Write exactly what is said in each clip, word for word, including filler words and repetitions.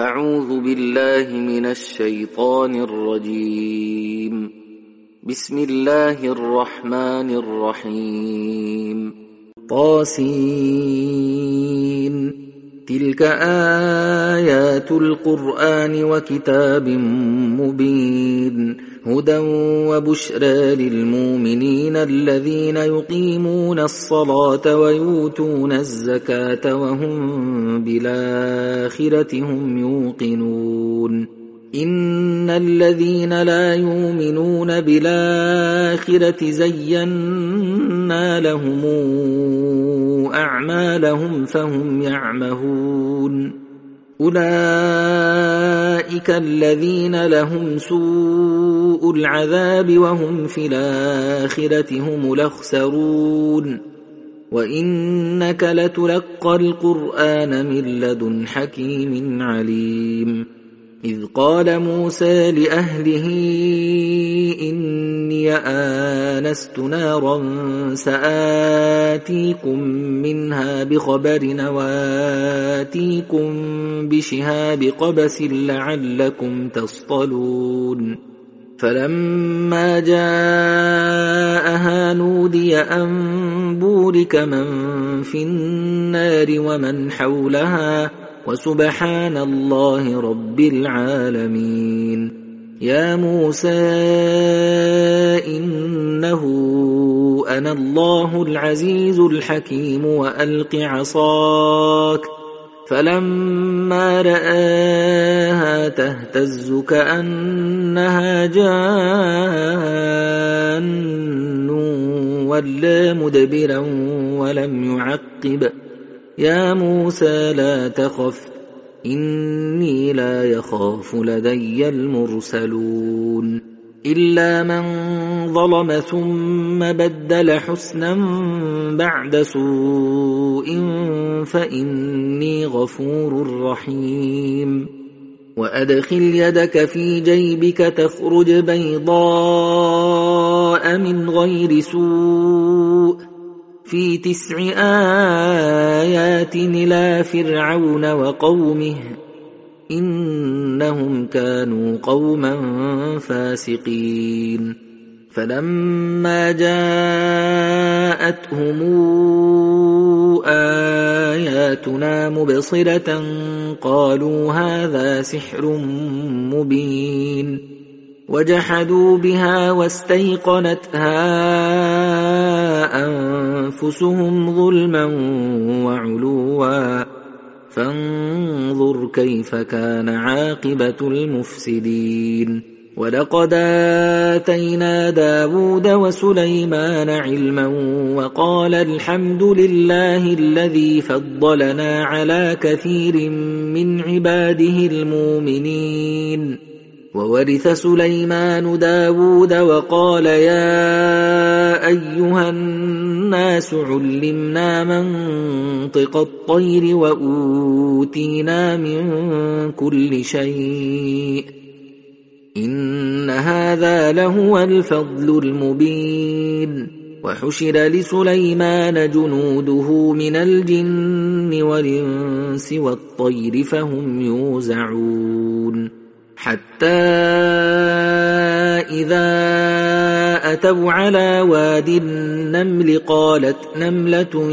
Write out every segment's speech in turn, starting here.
أعوذ بالله من الشيطان الرجيم. بسم الله الرحمن الرحيم. طاسين. تلك آيات القرآن وكتاب مبين، هدى وبشرى للمؤمنين الذين يقيمون الصلاة ويؤتون الزكاة وهم بالآخرة هم يوقنون. إن الذين لا يؤمنون بالآخرة زينا لهم أعمالهم فهم يعمهون. أولئك الذين لهم سوء العذاب وهم في الآخرة هم الأخسرون. وإنك لتلقى القرآن من لدن حكيم عليم. إذ قال موسى لأهله إني آنست نارا سآتيكم منها بخبر وآتيكم بشهاب قبس لعلكم تصطلون. فلما جاءها نودي أن بورك من في النار ومن حولها وسبحان الله رب العالمين. يا موسى إنه أنا الله العزيز الحكيم وألق عصاك. فلما رآها تهتز كأنها جان ولا مدبرا ولم يعقب. يا موسى لا تخف إني لا يخاف لدي المرسلون. إلا من ظلم ثم بدل حسنا بعد سوء فإني غفور رحيم. وأدخل يدك في جيبك تخرج بيضاء من غير سوء في تسع آيات إلى فرعون وقومه إنهم كانوا قوما فاسقين. فلما جاءتهم آياتنا مبصرة قالوا هذا سحر مبين. وجحدوا بها واستيقنتها أنفسهم ظلما وعلوا فانظر كيف كان عاقبة المفسدين. ولقد آتينا داود وسليمان علما وقال الحمد لله الذي فضلنا على كثير من عباده المؤمنين. وورث سليمان داود وقال يا أيها الناس علمنا منطق الطير وأوتينا من كل شيء إن هذا لهو الفضل المبين. وحشر لسليمان جنوده من الجن والإنس والطير فهم يوزعون. حتى إذا أتوا على واد النمل قالت نملة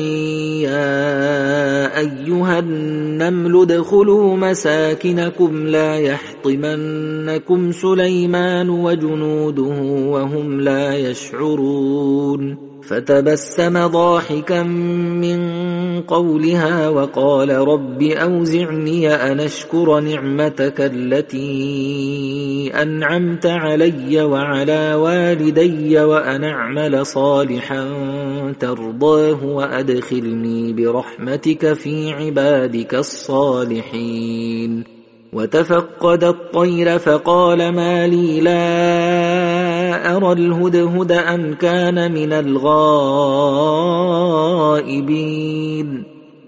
يا أيها النمل ادخلوا مساكنكم لا يحطمنكم سليمان وجنوده وهم لا يشعرون. فتبسم ضاحكا من قولها وقال رب أوزعني أن أشكر نعمتك التي أنعمت علي وعلى والدي وأن أعمل صالحا ترضاه وأدخلني برحمتك في عبادك الصالحين. وتفقد الطير فقال ما لي لا أرى الهدهد أم كان من الغائبين.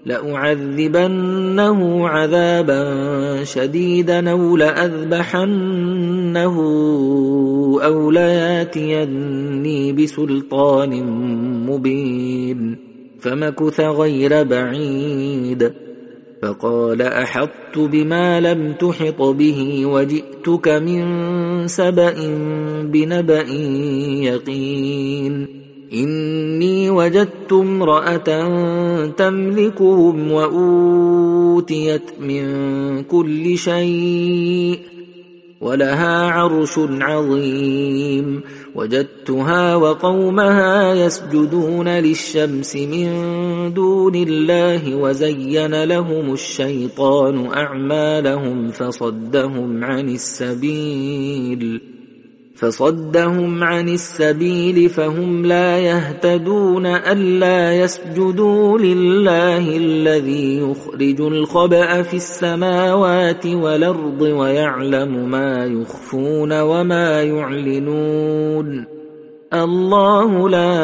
لأعذبنه عذابا شديدا أو لأذبحنه أو لياتيني بسلطان مبين. فمكث غير بعيد فقال أحطت بما لم تحط به وجئتك من سبأ بنبأ يقين إني وجدت امرأة تملكهم وأوتيت من كل شيء ولها عرش عظيم وجدتها وقومها يسجدون للشمس من دون الله وزين لهم الشيطان أعمالهم فصدهم عن السبيل فصدهم عن السبيل فهم لا يهتدون ألا يسجدوا لله الذي يخرج الخبأ في السماوات والأرض ويعلم ما يخفون وما يعلنون الله لا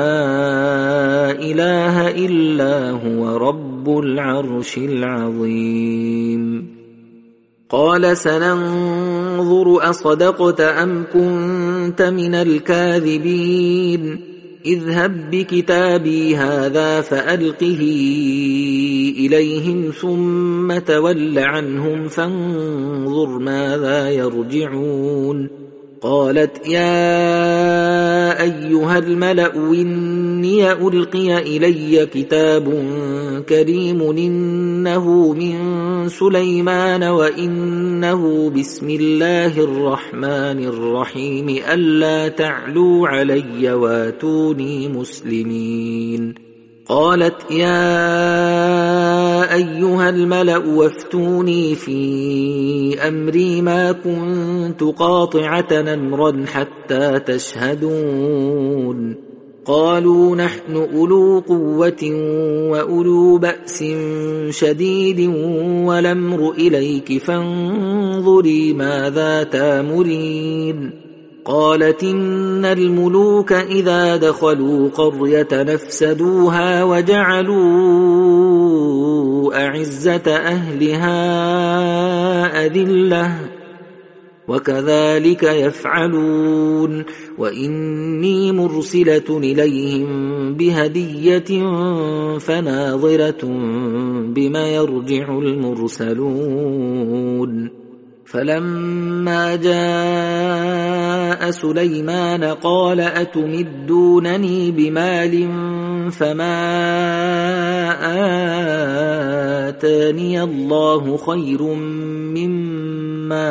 إله إلا هو رب العرش العظيم قال سننظر أصدقت أم كنت من الكاذبين اذهب بكتابي هذا فألقه إليهم ثم تول عنهم فانظر ماذا يرجعون قالت يا أيها الملأ إني ألقي إلي كتاب كريم إنه من سليمان وإنه بسم الله الرحمن الرحيم ألا تعلوا علي واتوني مسلمين قالت يا أيها الملأ وافتوني في أمري ما كنت قاطعة أمرا حتى تشهدون قالوا نحن أولو قوة وأولو بأس شديد والأمر إليك فانظري ماذا تامرين قالت إن الملوك إذا دخلوا قرية نفسدوها وجعلوا أعزة أهلها أذلة وكذلك يفعلون وإني مرسلة إليهم بهدية فناظرة بما يرجع المرسلون فلما جاء سليمان قال أتمدونني بمال فما آتاني الله خير مما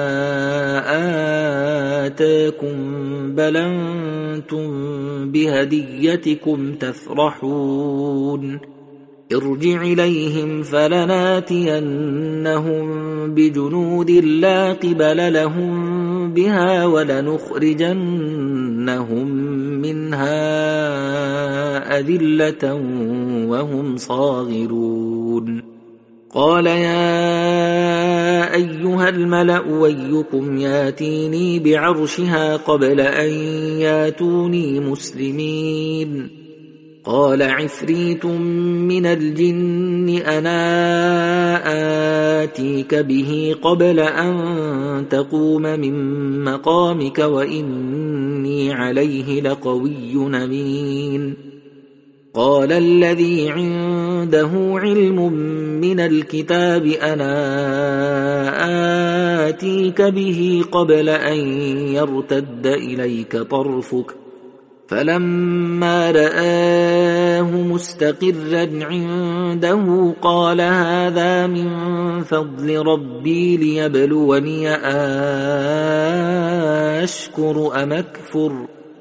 آتاكم بل أنتم بهديتكم تفرحون ارجع إليهم فلناتينهم بجنود لا قبل لهم بها ولنخرجنهم منها أذلة وهم صاغرون قال يا أيها الملأ أيكم ياتيني بعرشها قبل أن ياتوني مسلمين قال عفريت من الجن أنا آتيك به قبل أن تقوم من مقامك وإني عليه لقوي أمين قال الذي عنده علم من الكتاب أنا آتيك به قبل أن يرتد إليك طرفك فلما رآه مستقرا عنده قال هذا من فضل ربي ليبلوني أشكر أم أكفر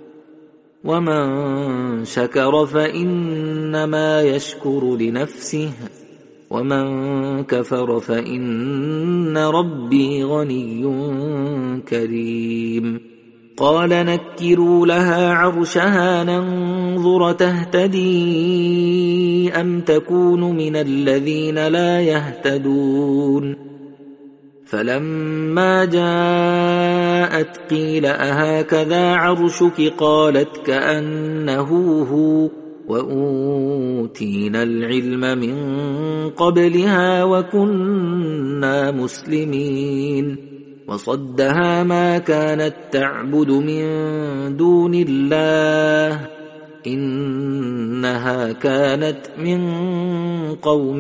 ومن شكر فإنما يشكر لنفسه ومن كفر فإن ربي غني كريم قال نكروا لها عرشها ننظر تهتدي أم تكون من الذين لا يهتدون فلما جاءت قيل أهكذا عرشك قالت كأنه هو وأوتينا العلم من قبلها وكنا مسلمين وصدها ما كانت تعبد من دون الله إنها كانت من قوم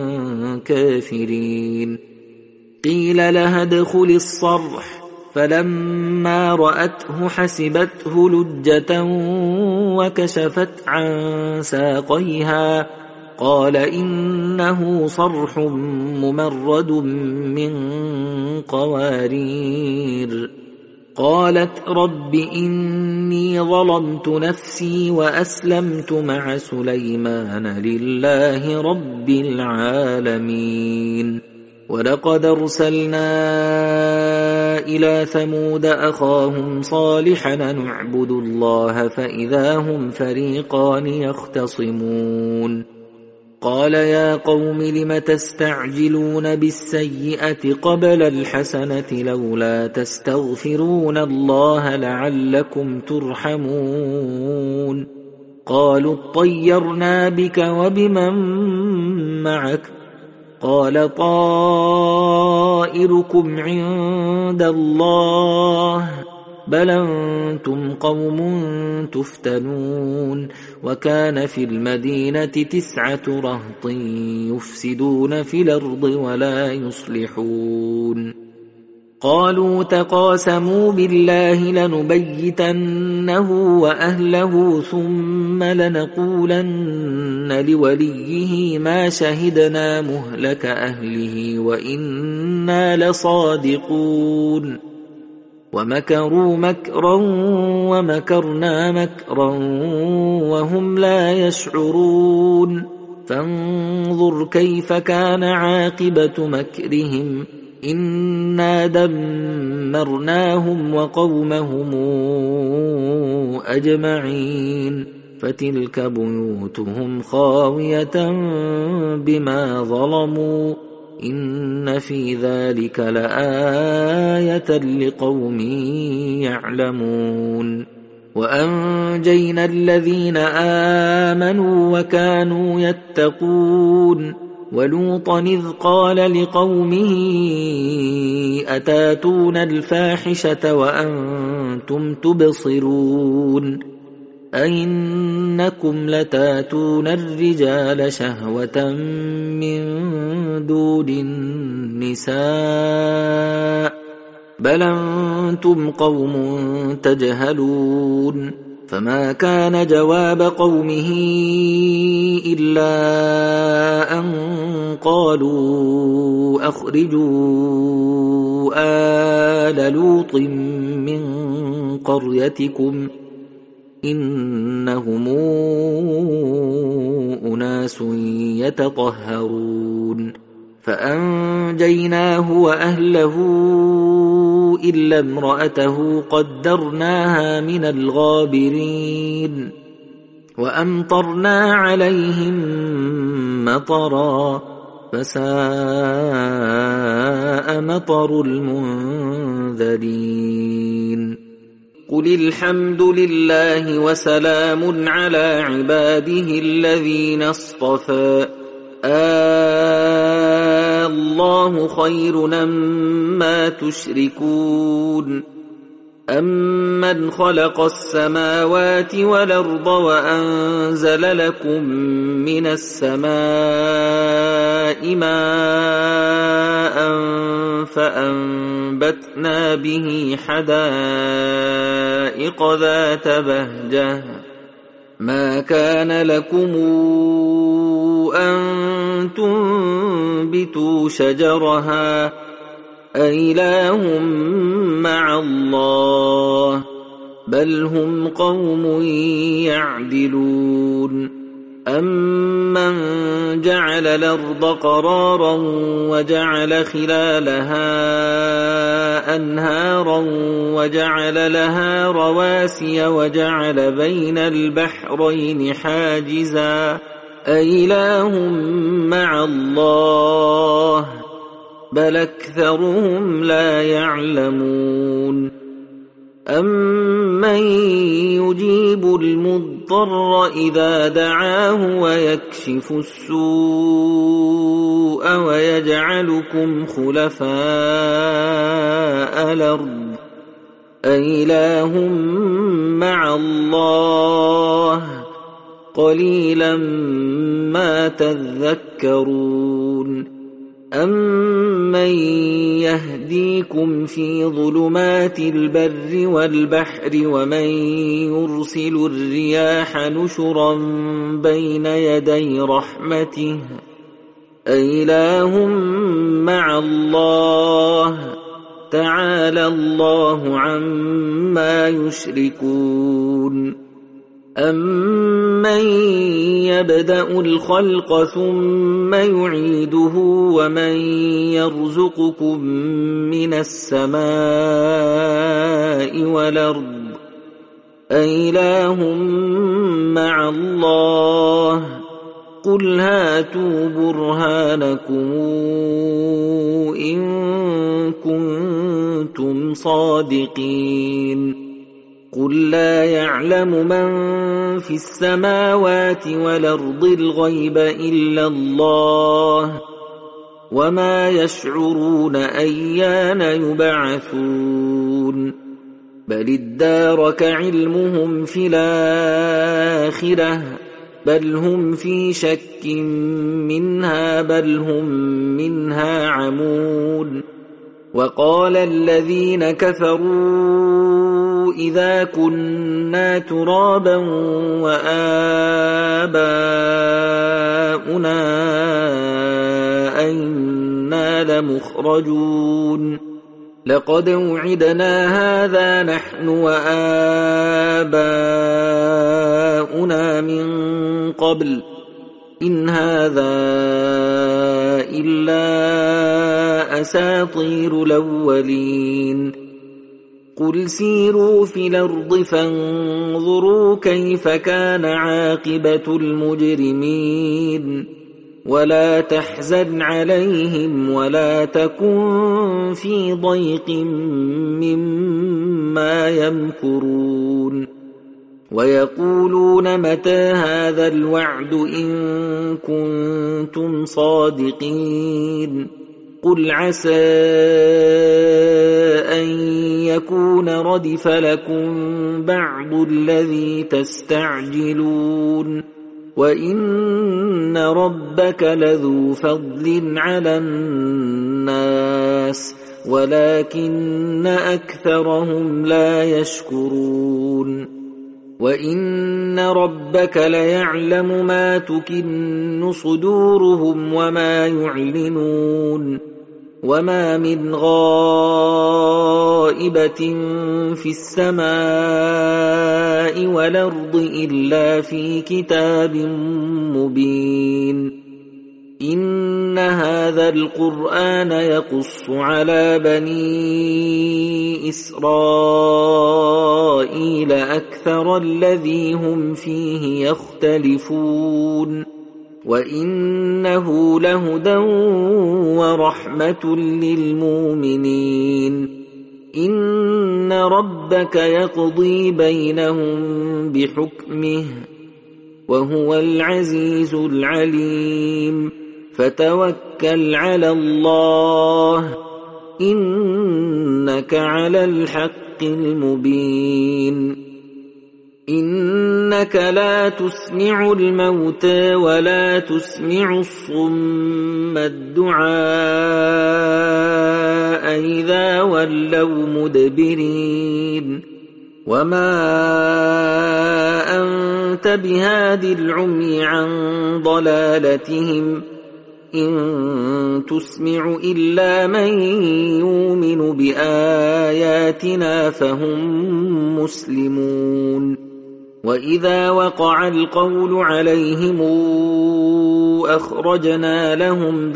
كافرين. قيل لها ادخل الصرح فلما رأته حسبته لجة وكشفت عن ساقيها قال إنه صرح ممرد من قوارير. قالت رب إني ظلمت نفسي وأسلمت مع سليمان لله رب العالمين. ولقد أرسلنا إلى ثمود أخاهم صالحا نعبد الله فإذا هم فريقان يختصمون. قال يا قوم لم تستعجلون بالسيئة قبل الحسنة لولا تستغفرون الله لعلكم ترحمون. قالوا اطيرنا بك وبمن معك قال طائركم عند الله بل أنتم قوم تفتنون. وكان في المدينة تسعة رهط يفسدون في الأرض ولا يصلحون. قالوا تقاسموا بالله لنبيتنه وأهله ثم لنقولن لوليه ما شهدنا مهلك أهله وإنا لصادقون. ومكروا مكرا ومكرنا مكرا وهم لا يشعرون. فانظر كيف كان عاقبة مكرهم إنا دمرناهم وقومهم أجمعين. فتلك بيوتهم خاوية بما ظلموا إن في ذلك لآية لقوم يعلمون. وأنجينا الذين آمنوا وكانوا يتقون. ولوطا إذ قال لقومه أتاتون الفاحشة وأنتم تبصرون أئنكم لتاتون الرجال شهوة من دون النساء بل أنتم قوم تجهلون. فما كان جواب قومه إلا أن قالوا أخرجوا آل لوط من قريتكم إنهم أناس يتطهرون. فأنجيناه وأهله إلا امرأته قدرناها من الغابرين. وأمطرنا عليهم مطرا فساء مطر المنذرين. قل الحمد لله وسلام على عباده الذين اصطفى آه الله خير أمّا تشركون. أَمَّنْ خَلَقَ السَّمَاوَاتِ وَالْأَرْضَ وَأَنزَلَ لَكُم مِّنَ السَّمَاءِ مَاءً فَأَنبَتْنَا بِهِ حَدَائِقَ ذَاتَ بَهْجَةٍ مَا كَانَ لَكُمْ أَن تُنبِتُوا شَجَرَهَا أَإِلَٰهٌ مَّعَ اللَّهِ بَلْ هُمْ قَوْمٌ يَعْدِلُونَ. أَمَّن جَعَلَ الْأَرْضَ قَرَارًا وَجَعَلَ خِلَالَهَا أَنْهَارًا وَجَعَلَ لَهَا رَوَاسِيَ وَجَعَلَ بَيْنَ الْبَحْرَيْنِ حَاجِزًا أَإِلَٰهٌ مَّعَ اللَّهِ بل أكثرهم لا يعلمون. أمن يجيب المضطر إذا دعاه ويكشف السوء ويجعلكم خلفاء الأرض أإله مع الله قليلا ما تذكرون أمن يهديكم في ظلمات البر والبحر ومن يرسل الرياح نشرا بين يدي رحمته أإله مع الله تعالى الله عما يشركون أمن يبدأ الخلق ثم يعيده ومن يرزقكم من السماء والأرض أإله مع الله قل هاتوا برهانكم إن كنتم صادقين قل لا يعلم من في السماوات والأرض الغيب إلا الله وما يشعرون أيان يبعثون بل ادارك علمهم في الآخرة بل هم في شك منها بل هم منها عمون وقال الذين كفروا إذا كنا ترابا وآباؤنا أئنا لمخرجون لقد وعدنا هذا نحن وآباؤنا من قبل إن هذا إلا أساطير الأولين قل سيروا في الأرض فانظروا كيف كان عاقبة المجرمين ولا تحزن عليهم ولا تكن في ضيق مما يمكرون ويقولون متى هذا الوعد إن كنتم صادقين قل عسى أن يكون ردف لكم بعض الذي تستعجلون وإن ربك لذو فضل على الناس ولكن أكثرهم لا يشكرون وإن ربك ليعلم ما تكن صدورهم وما يعلنون وما من غائبة في السماء والأرض إلا في كتاب مبين إن هذا القرآن يقص على بني إسرائيل أكثر الذي هم فيه يختلفون وإنه لهدى ورحمة للمؤمنين إن ربك يقضي بينهم بحكمه وهو العزيز العليم فتوكل على الله إنك على الحق المبين إنك لا تسمع الموتى ولا تسمع الصم الدعاء إذا ولوا مدبرين وما أنت بهاد العمي عن ضلالتهم إن تسمع إلا من يؤمن بآياتنا فهم مسلمون وإذا وقع القول عليهم أخرجنا لهم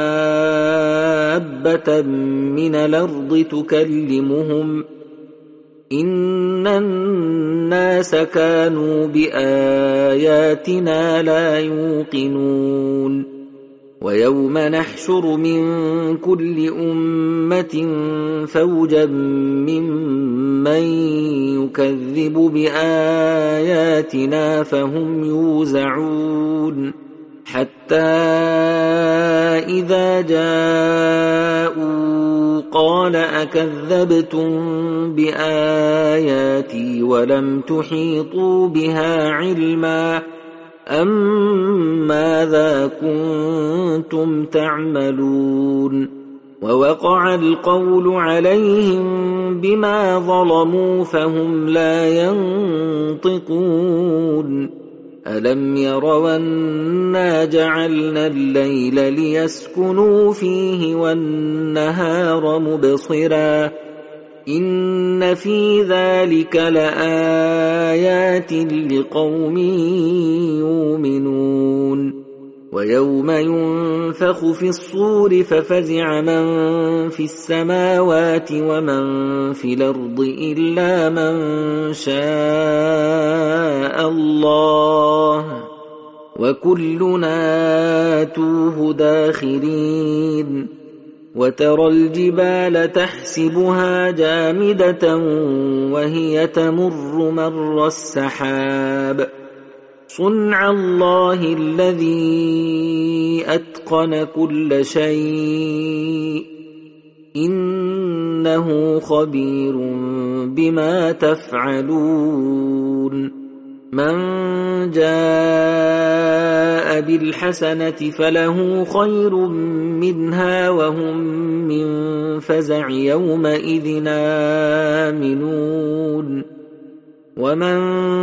دابة من الأرض تكلمهم إن الناس كانوا بآياتنا لا يوقنون ويوم نحشر من كل أمة فوجا ممن يكذب بآياتنا فهم يوزعون حتى إذا جاءوا قال أكذبتم بآياتي ولم تحيطوا بها علما أَمْ مَاذَا كُنتُمْ تَعْمَلُونَ وَوَقَعَ الْقَوْلُ عَلَيْهِمْ بِمَا ظَلَمُوا فَهُمْ لَا يَنطِقُونَ أَلَمْ يَرَوْا أَنَّا جَعَلْنَا اللَّيْلَ لِيَسْكُنُوا فِيهِ وَالنَّهَارَ مُبْصِرًا إِنَّ فِي ذَلِكَ لَآيَاتٍ لِقَوْمٍ يُؤْمِنُونَ وَيَوْمَ يُنفَخُ فِي الصُّورِ فَفَزِعَ مَن فِي السَّمَاوَاتِ وَمَن فِي الْأَرْضِ إِلَّا مَن شَاءَ اللَّهُ وَكُلُّنَا آتُوهُ دَاخِرِينَ وَتَرَى الْجِبَالَ تَحْسَبُهَا جَامِدَةً وَهِيَ تَمُرُّ مَرَّ السَّحَابِ صُنْعَ اللَّهِ الَّذِي أَتْقَنَ كُلَّ شَيْءٍ إِنَّهُ خَبِيرٌ بِمَا تَفْعَلُونَ مَنْ جَاءَ بِالْحَسَنَةِ فَلَهُ خَيْرٌ مِنْهَا وَهُمْ مِنْ فَزَعٍ يَوْمَئِذٍ آمِنُونَ وَمَنْ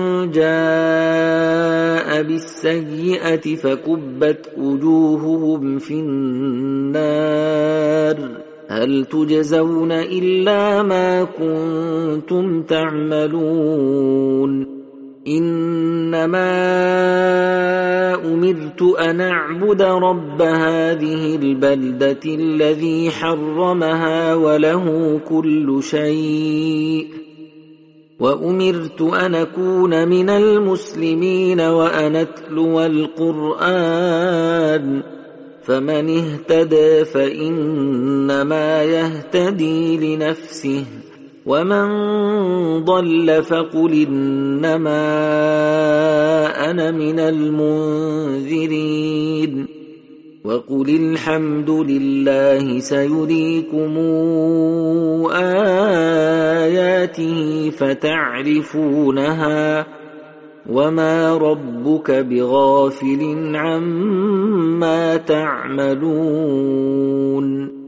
جَاءَ بِالسَّيِّئَةِ فَكُبَّتْ وُجُوهُهُمْ فِي النَّارِ هَلْ تُجْزَوْنَ إِلَّا مَا كُنْتُمْ تَعْمَلُونَ إِنَّمَا أُمِرْتُ أَنْ أَعْبُدَ رَبَّ هَذِهِ الْبَلْدَةِ الَّذِي حَرَّمَهَا وَلَهُ كُلُّ شَيْءٍ وَأُمِرْتُ أَنْ أَكُونَ مِنَ الْمُسْلِمِينَ وَأَنْ أَتْلُوَ الْقُرْآنَ فَمَنِ اهْتَدَى فَإِنَّمَا يَهْتَدِي لِنَفْسِهِ وَمَنْ ضَلَّ فَقُلْ إِنَّمَا أَنَا مِنَ الْمُنذِرِينَ وَقُلِ الْحَمْدُ لِلَّهِ سَيُرِيكُمْ آيَاتِهِ فَتَعْرِفُونَهَا وَمَا رَبُّكَ بِغَافِلٍ عَمَّا تَعْمَلُونَ